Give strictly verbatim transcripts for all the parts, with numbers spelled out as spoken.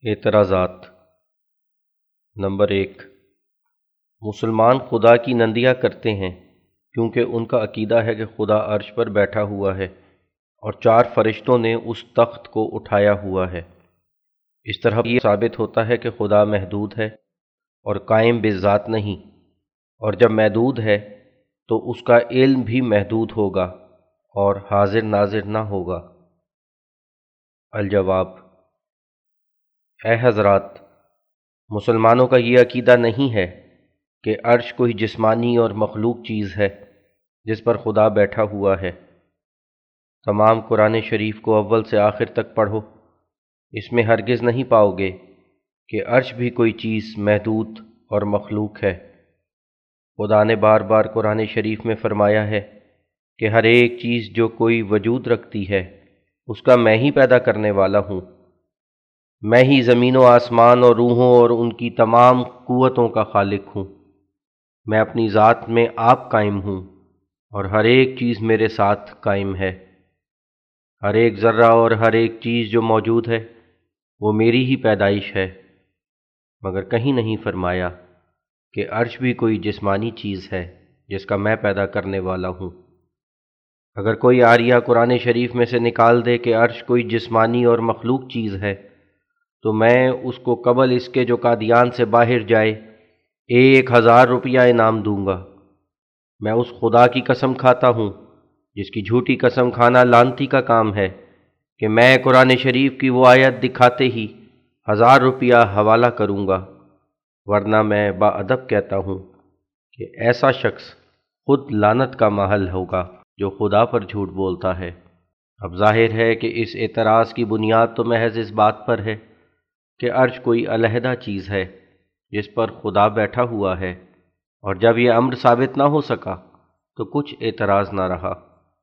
اعتراضات۔ نمبر ایک، مسلمان خدا کی نندیاں کرتے ہیں کیونکہ ان کا عقیدہ ہے کہ خدا عرش پر بیٹھا ہوا ہے اور چار فرشتوں نے اس تخت کو اٹھایا ہوا ہے۔ اس طرح یہ ثابت ہوتا ہے کہ خدا محدود ہے اور قائم بذات نہیں، اور جب محدود ہے تو اس کا علم بھی محدود ہوگا اور حاضر ناظر نہ ہوگا۔ الجواب: اے حضرات، مسلمانوں کا یہ عقیدہ نہیں ہے کہ عرش کوئی جسمانی اور مخلوق چیز ہے جس پر خدا بیٹھا ہوا ہے۔ تمام قرآن شریف کو اول سے آخر تک پڑھو، اس میں ہرگز نہیں پاؤ گے کہ عرش بھی کوئی چیز محدود اور مخلوق ہے۔ خدا نے بار بار قرآن شریف میں فرمایا ہے کہ ہر ایک چیز جو کوئی وجود رکھتی ہے اس کا میں ہی پیدا کرنے والا ہوں، میں ہی زمین و آسمان اور روحوں اور ان کی تمام قوتوں کا خالق ہوں۔ میں اپنی ذات میں آپ قائم ہوں اور ہر ایک چیز میرے ساتھ قائم ہے۔ ہر ایک ذرہ اور ہر ایک چیز جو موجود ہے وہ میری ہی پیدائش ہے، مگر کہیں نہیں فرمایا کہ عرش بھی کوئی جسمانی چیز ہے جس کا میں پیدا کرنے والا ہوں۔ اگر کوئی آریہ قرآن شریف میں سے نکال دے کہ عرش کوئی جسمانی اور مخلوق چیز ہے تو میں اس کو قبل اس کے جو قادیان سے باہر جائے ایک ہزار روپیہ انعام دوں گا۔ میں اس خدا کی قسم کھاتا ہوں جس کی جھوٹی قسم کھانا لعنتی کا کام ہے کہ میں قرآن شریف کی وہ آیت دکھاتے ہی ہزار روپیہ حوالہ کروں گا، ورنہ میں با ادب کہتا ہوں کہ ایسا شخص خود لعنت کا ماحل ہوگا جو خدا پر جھوٹ بولتا ہے۔ اب ظاہر ہے کہ اس اعتراض کی بنیاد تو محض اس بات پر ہے کہ عرش کوئی علیحدہ چیز ہے جس پر خدا بیٹھا ہوا ہے، اور جب یہ امر ثابت نہ ہو سکا تو کچھ اعتراض نہ رہا۔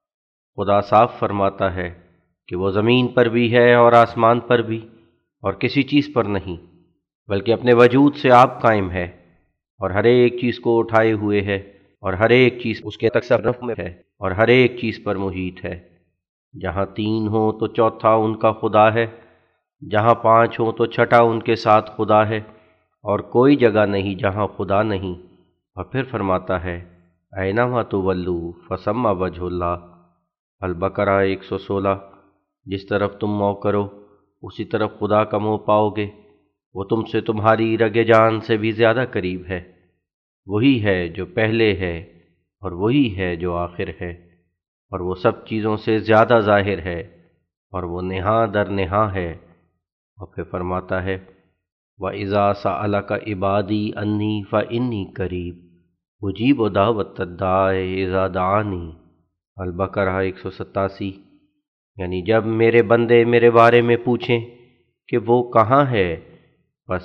خدا صاف فرماتا ہے کہ وہ زمین پر بھی ہے اور آسمان پر بھی، اور کسی چیز پر نہیں، بلکہ اپنے وجود سے آپ قائم ہے اور ہر ایک چیز کو اٹھائے ہوئے ہے، اور ہر ایک چیز اس کے تصرف میں ہے، اور ہر ایک چیز پر محیط ہے۔ جہاں تین ہوں تو چوتھا ان کا خدا ہے، جہاں پانچ ہوں تو چھٹا ان کے ساتھ خدا ہے، اور کوئی جگہ نہیں جہاں خدا نہیں۔ اور پھر فرماتا ہے اینما تولوا فثم وجہ اللہ۔ البقرہ ایک سو سولہ۔ جس طرف تم منہ کرو اسی طرف خدا کا منہ پاؤ گے، وہ تم سے تمہاری رگ جان سے بھی زیادہ قریب ہے۔ وہی ہے جو پہلے ہے اور وہی ہے جو آخر ہے، اور وہ سب چیزوں سے زیادہ ظاہر ہے، اور وہ نہاں در نہاں ہے۔ اور پھر فرماتا ہے وَإِذَا سَأَلَكَ عِبَادِي أَنِّي فَإِنِّي قَرِيبٌ أُجِيبُ دَعْوَةَ الدَّاعِ إِذَا دَعَانِ۔ البقرہ ایک سو ستاسی۔ یعنی جب میرے بندے میرے بارے میں پوچھیں کہ وہ کہاں ہے، بس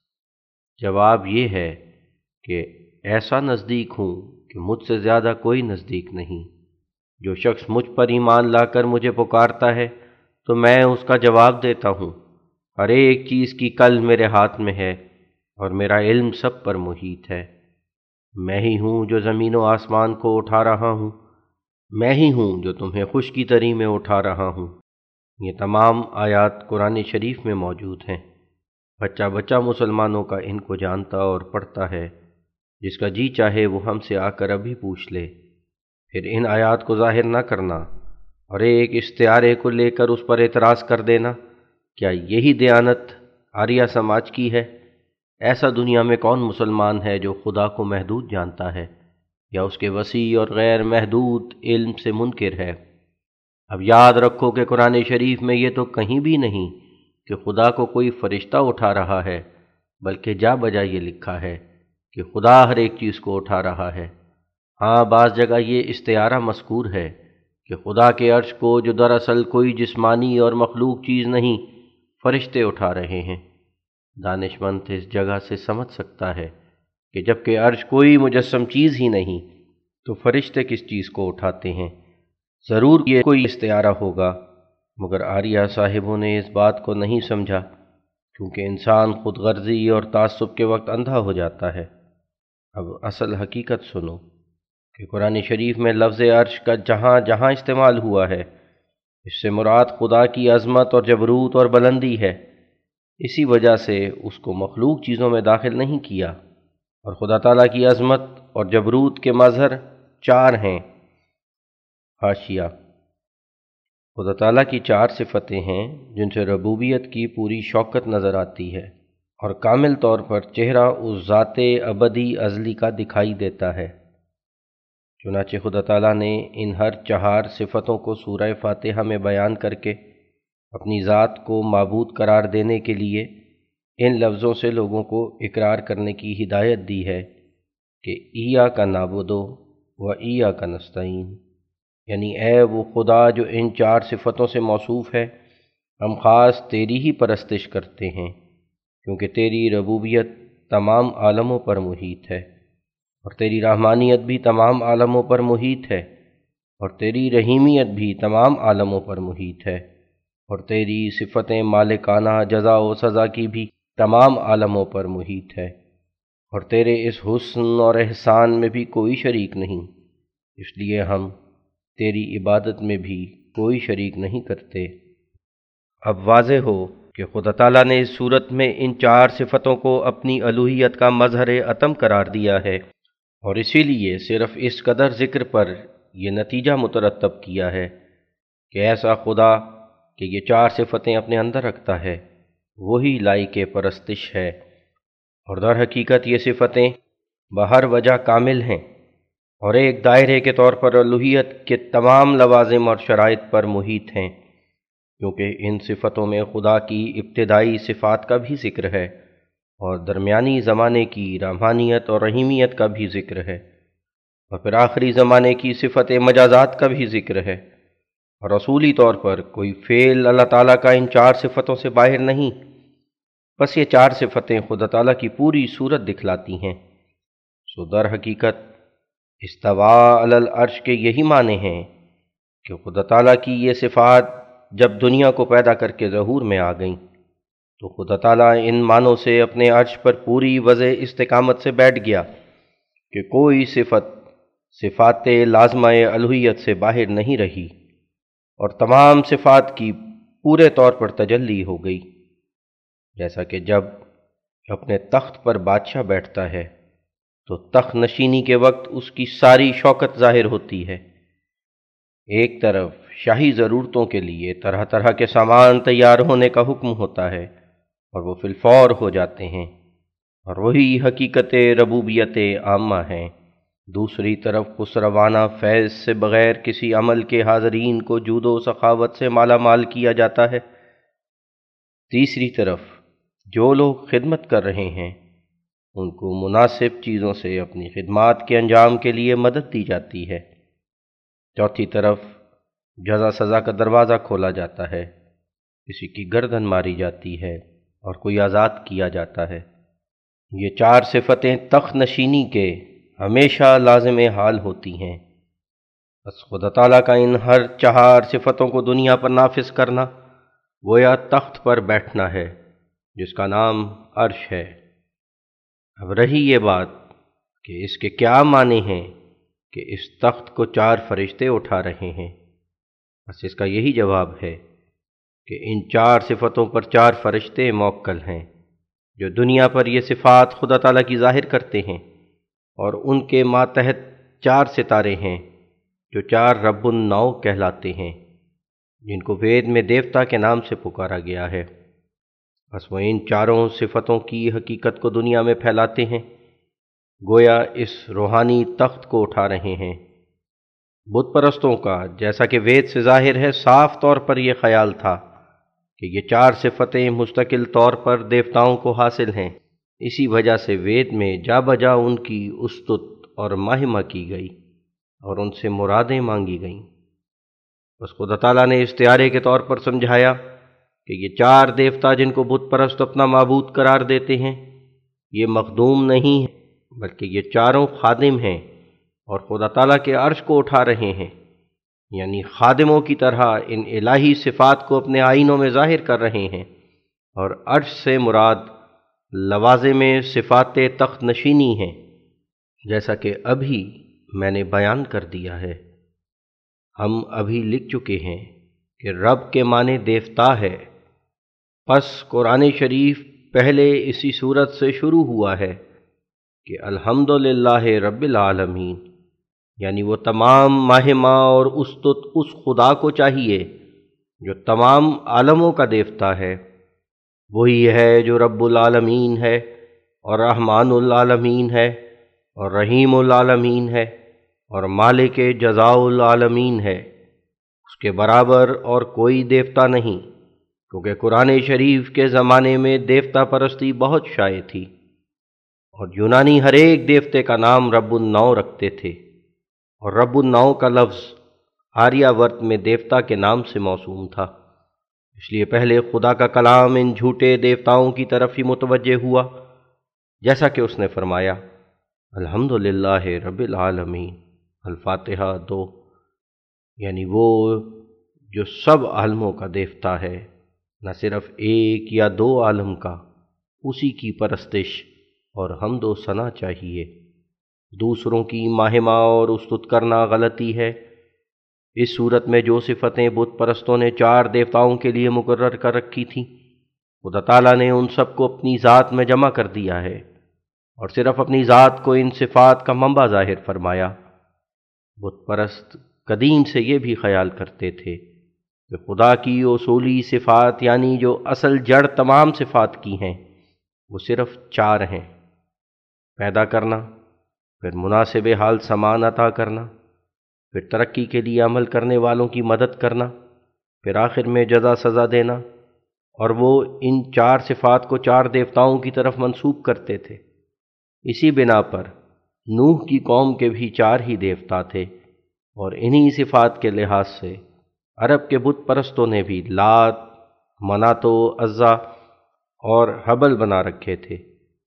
جواب یہ ہے کہ ایسا نزدیک ہوں کہ مجھ سے زیادہ کوئی نزدیک نہیں۔ جو شخص مجھ پر ایمان لا کر مجھے پکارتا ہے تو میں اس کا جواب دیتا ہوں۔ ہر ایک چیز کی کل میرے ہاتھ میں ہے اور میرا علم سب پر محیط ہے۔ میں ہی ہوں جو زمین و آسمان کو اٹھا رہا ہوں، میں ہی ہوں جو تمہیں خوش کی تری میں اٹھا رہا ہوں۔ یہ تمام آیات قرآن شریف میں موجود ہیں۔ بچہ بچہ مسلمانوں کا ان کو جانتا اور پڑھتا ہے، جس کا جی چاہے وہ ہم سے آ کر ابھی پوچھ لے۔ پھر ان آیات کو ظاہر نہ کرنا اور ایک استعارے کو لے کر اس پر اعتراض کر دینا، کیا یہی دیانت آریہ سماج کی ہے؟ ایسا دنیا میں کون مسلمان ہے جو خدا کو محدود جانتا ہے یا اس کے وسیع اور غیر محدود علم سے منکر ہے؟ اب یاد رکھو کہ قرآن شریف میں یہ تو کہیں بھی نہیں کہ خدا کو کوئی فرشتہ اٹھا رہا ہے، بلکہ جا بجا یہ لکھا ہے کہ خدا ہر ایک چیز کو اٹھا رہا ہے۔ ہاں بعض جگہ یہ استعارہ مذکور ہے کہ خدا کے عرش کو، جو دراصل کوئی جسمانی اور مخلوق چیز نہیں، فرشتے اٹھا رہے ہیں۔ دانش مند اس جگہ سے سمجھ سکتا ہے کہ جب کہ عرش کوئی مجسم چیز ہی نہیں تو فرشتے کس چیز کو اٹھاتے ہیں؟ ضرور یہ کوئی استعارہ ہوگا، مگر آریہ صاحبوں نے اس بات کو نہیں سمجھا، کیونکہ انسان خود غرضی اور تعصب کے وقت اندھا ہو جاتا ہے۔ اب اصل حقیقت سنو کہ قرآن شریف میں لفظ عرش کا جہاں جہاں استعمال ہوا ہے، اس سے مراد خدا کی عظمت اور جبروت اور بلندی ہے۔ اسی وجہ سے اس کو مخلوق چیزوں میں داخل نہیں کیا۔ اور خدا تعالیٰ کی عظمت اور جبروت کے مظہر چار ہیں۔ حاشیہ: خدا تعالیٰ کی چار صفتیں ہیں جن سے ربوبیت کی پوری شوکت نظر آتی ہے اور کامل طور پر چہرہ اس ذات ابدی ازلی کا دکھائی دیتا ہے۔ چنانچہ خدا تعالیٰ نے ان ہر چہار صفتوں کو سورہ فاتحہ میں بیان کر کے اپنی ذات کو معبود قرار دینے کے لیے ان لفظوں سے لوگوں کو اقرار کرنے کی ہدایت دی ہے کہ ایاک نعبد و ایاک نستعین، یعنی اے وہ خدا جو ان چار صفتوں سے موصوف ہے، ہم خاص تیری ہی پرستش کرتے ہیں، کیونکہ تیری ربوبیت تمام عالموں پر محیط ہے، اور تیری رحمانیت بھی تمام عالموں پر محیط ہے، اور تیری رحیمیت بھی تمام عالموں پر محیط ہے، اور تیری صفتیں مالکانہ جزا و سزا کی بھی تمام عالموں پر محیط ہے، اور تیرے اس حسن اور احسان میں بھی کوئی شریک نہیں، اس لیے ہم تیری عبادت میں بھی کوئی شریک نہیں کرتے۔ اب واضح ہو کہ خدا تعالیٰ نے اس صورت میں ان چار صفتوں کو اپنی الوہیت کا مظہر عتم قرار دیا ہے، اور اسی لیے صرف اس قدر ذکر پر یہ نتیجہ مترتب کیا ہے کہ ایسا خدا کہ یہ چار صفتیں اپنے اندر رکھتا ہے وہی لائق پرستش ہے، اور در حقیقت یہ صفتیں بہر وجہ کامل ہیں اور ایک دائرے کے طور پر الوہیت کے تمام لوازم اور شرائط پر محیط ہیں، کیونکہ ان صفتوں میں خدا کی ابتدائی صفات کا بھی ذکر ہے اور درمیانی زمانے کی رحمانیت اور رحیمیت کا بھی ذکر ہے، اور پھر آخری زمانے کی صفت مجازات کا بھی ذکر ہے، اور اصولی طور پر کوئی فعل اللہ تعالیٰ کا ان چار صفتوں سے باہر نہیں، بس یہ چار صفتیں خدا تعالیٰ کی پوری صورت دکھلاتی ہیں۔ سو در حقیقت استوا علی العرش کے یہی معنی ہیں کہ خدا تعالیٰ کی یہ صفات جب دنیا کو پیدا کر کے ظہور میں آ گئیں تو خدا تعالیٰ ان معنوں سے اپنے عرش پر پوری وضع استقامت سے بیٹھ گیا کہ کوئی صفت صفات لازمہ الوہیت سے باہر نہیں رہی، اور تمام صفات کی پورے طور پر تجلی ہو گئی، جیسا کہ جب اپنے تخت پر بادشاہ بیٹھتا ہے تو تخت نشینی کے وقت اس کی ساری شوکت ظاہر ہوتی ہے۔ ایک طرف شاہی ضرورتوں کے لیے طرح طرح کے سامان تیار ہونے کا حکم ہوتا ہے اور وہ فی الفور ہو جاتے ہیں، اور وہی حقیقت ربوبیت عامہ ہیں۔ دوسری طرف خسروانہ فیض سے بغیر کسی عمل کے حاضرین کو جود و سخاوت سے مالا مال کیا جاتا ہے۔ تیسری طرف جو لوگ خدمت کر رہے ہیں ان کو مناسب چیزوں سے اپنی خدمات کے انجام کے لیے مدد دی جاتی ہے۔ چوتھی طرف جزا سزا کا دروازہ کھولا جاتا ہے، کسی کی گردن ماری جاتی ہے اور کوئی آزاد کیا جاتا ہے۔ یہ چار صفتیں تخت نشینی کے ہمیشہ لازم حال ہوتی ہیں۔ بس خدا تعالیٰ کا ان ہر چہار صفتوں کو دنیا پر نافذ کرنا گویا تخت پر بیٹھنا ہے جس کا نام عرش ہے۔ اب رہی یہ بات کہ اس کے کیا معنی ہیں کہ اس تخت کو چار فرشتے اٹھا رہے ہیں، بس اس کا یہی جواب ہے کہ ان چار صفتوں پر چار فرشتے موکل ہیں جو دنیا پر یہ صفات خدا تعالیٰ کی ظاہر کرتے ہیں، اور ان کے ماتحت چار ستارے ہیں جو چار رب النو کہلاتے ہیں، جن کو وید میں دیوتا کے نام سے پکارا گیا ہے۔ بس وہ ان چاروں صفتوں کی حقیقت کو دنیا میں پھیلاتے ہیں، گویا اس روحانی تخت کو اٹھا رہے ہیں۔ بت پرستوں کا جیسا کہ وید سے ظاہر ہے صاف طور پر یہ خیال تھا کہ یہ چار صفتیں مستقل طور پر دیوتاؤں کو حاصل ہیں، اسی وجہ سے وید میں جا بجا ان کی استت اور مہما کی گئی اور ان سے مرادیں مانگی گئیں۔ بس خدا تعالیٰ نے استعارے کے طور پر سمجھایا کہ یہ چار دیوتا جن کو بت پرست اپنا معبود قرار دیتے ہیں یہ مخدوم نہیں ہیں، بلکہ یہ چاروں خادم ہیں اور خدا تعالیٰ کے عرش کو اٹھا رہے ہیں، یعنی خادموں کی طرح ان الہی صفات کو اپنے آئینوں میں ظاہر کر رہے ہیں، اور عرش سے مراد لوازم صفات تخت نشینی ہیں، جیسا کہ ابھی میں نے بیان کر دیا ہے۔ ہم ابھی لکھ چکے ہیں کہ رب کے معنی دیوتا ہے، پس قرآن شریف پہلے اسی صورت سے شروع ہوا ہے کہ الحمدللہ رب العالمین، یعنی وہ تمام ماہ ماہ اور استت اس خدا کو چاہیے جو تمام عالموں کا دیوتا ہے۔ وہی ہے جو رب العالمین ہے اور رحمان العالمین ہے اور رحیم العالمین ہے اور مالک جزاء العالمین ہے۔ اس کے برابر اور کوئی دیوتا نہیں، کیونکہ قرآن شریف کے زمانے میں دیوتا پرستی بہت شائع تھی، اور یونانی ہر ایک دیوتے کا نام رب النو رکھتے تھے، اور رب النو کا لفظ آریہ ورت میں دیوتا کے نام سے موسوم تھا۔ اس لیے پہلے خدا کا کلام ان جھوٹے دیوتاؤں کی طرف ہی متوجہ ہوا، جیسا کہ اس نے فرمایا الحمدللہ رب العالمین، الفاتحہ دو، یعنی وہ جو سب عالموں کا دیوتا ہے، نہ صرف ایک یا دو عالم کا، اسی کی پرستش اور حمد و ثنا چاہیے۔ دوسروں کی ماہمہ اور استت کرنا غلطی ہے۔ اس صورت میں جو صفتیں بت پرستوں نے چار دیوتاؤں کے لیے مقرر کر رکھی تھیں، خدا تعالیٰ نے ان سب کو اپنی ذات میں جمع کر دیا ہے، اور صرف اپنی ذات کو ان صفات کا منبع ظاہر فرمایا۔ بت پرست قدیم سے یہ بھی خیال کرتے تھے کہ خدا کی اصولی صفات، یعنی جو اصل جڑ تمام صفات کی ہیں، وہ صرف چار ہیں: پیدا کرنا، پھر مناسب حال سامان عطا کرنا، پھر ترقی کے لیے عمل کرنے والوں کی مدد کرنا، پھر آخر میں جزا سزا دینا، اور وہ ان چار صفات کو چار دیوتاؤں کی طرف منسوب کرتے تھے۔ اسی بنا پر نوح کی قوم کے بھی چار ہی دیوتا تھے، اور انہی صفات کے لحاظ سے عرب کے بت پرستوں نے بھی لات، منات و عزا اور حبل بنا رکھے تھے۔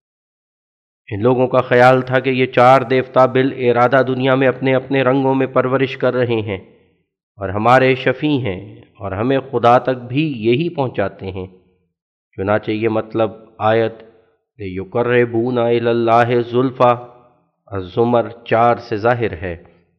ان لوگوں کا خیال تھا کہ یہ چار دیوتا بالارادہ دنیا میں اپنے اپنے رنگوں میں پرورش کر رہے ہیں اور ہمارے شفیع ہیں، اور ہمیں خدا تک بھی یہی پہنچاتے ہیں۔ چنانچہ یہ مطلب آیت یقربون الی اللہ زلفیٰ الزمر چار سے ظاہر ہے۔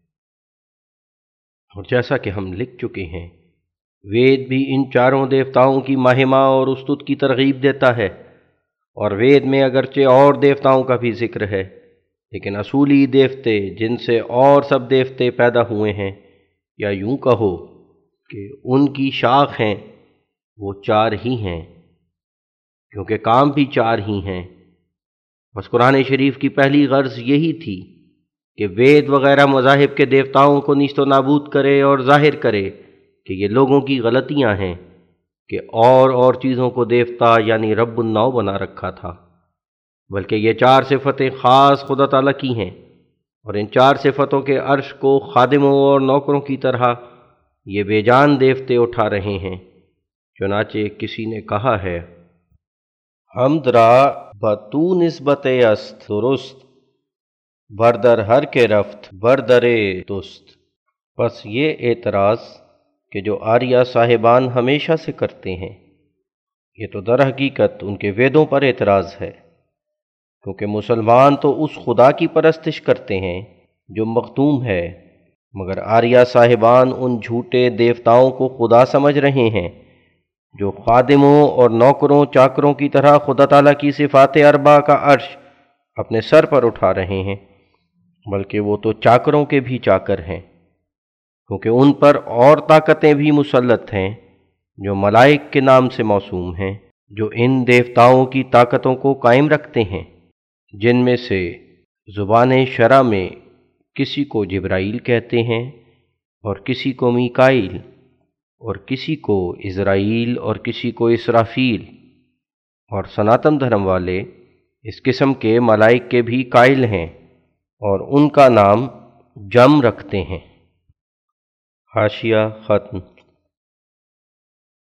اور جیسا کہ ہم لکھ چکے ہیں، وید بھی ان چاروں دیوتاؤں کی مہما اور استت کی ترغیب دیتا ہے، اور وید میں اگرچہ اور دیوتاؤں کا بھی ذکر ہے، لیکن اصولی دیوتے جن سے اور سب دیوتے پیدا ہوئے ہیں، یا یوں کہو کہ ان کی شاخ ہیں، وہ چار ہی ہیں، کیونکہ کام بھی چار ہی ہیں۔ بس قرآن شریف کی پہلی غرض یہی تھی کہ وید وغیرہ مذاہب کے دیوتاؤں کو نیست و نابود کرے اور ظاہر کرے کہ یہ لوگوں کی غلطیاں ہیں کہ اور اور چیزوں کو دیوتا یعنی رب النو بنا رکھا تھا، بلکہ یہ چار صفتیں خاص خدا تعالیٰ کی ہیں، اور ان چار صفتوں کے عرش کو خادموں اور نوکروں کی طرح یہ بے جان دیوتے اٹھا رہے ہیں۔ چنانچہ کسی نے کہا ہے حمد را بتو نسبت است درست، بردر ہر کے رفت بردرے دست۔ بس یہ اعتراض کہ جو آریہ صاحبان ہمیشہ سے کرتے ہیں، یہ تو در حقیقت ان کے ویدوں پر اعتراض ہے، کیونکہ مسلمان تو اس خدا کی پرستش کرتے ہیں جو مختوم ہے، مگر آریہ صاحبان ان جھوٹے دیوتاؤں کو خدا سمجھ رہے ہیں جو خادموں اور نوکروں چاکروں کی طرح خدا تعالیٰ کی صفات اربع کا عرش اپنے سر پر اٹھا رہے ہیں، بلکہ وہ تو چاکروں کے بھی چاکر ہیں، کیونکہ ان پر اور طاقتیں بھی مسلط ہیں جو ملائک کے نام سے موسوم ہیں، جو ان دیوتاؤں کی طاقتوں کو قائم رکھتے ہیں، جن میں سے زبان شرع میں کسی کو جبرائیل کہتے ہیں، اور کسی کو میکائیل، اور کسی کو عزرائیل، اور کسی کو اسرافیل، اور سناتن دھرم والے اس قسم کے ملائک کے بھی قائل ہیں اور ان کا نام جم رکھتے ہیں۔ حاشیہ ختم۔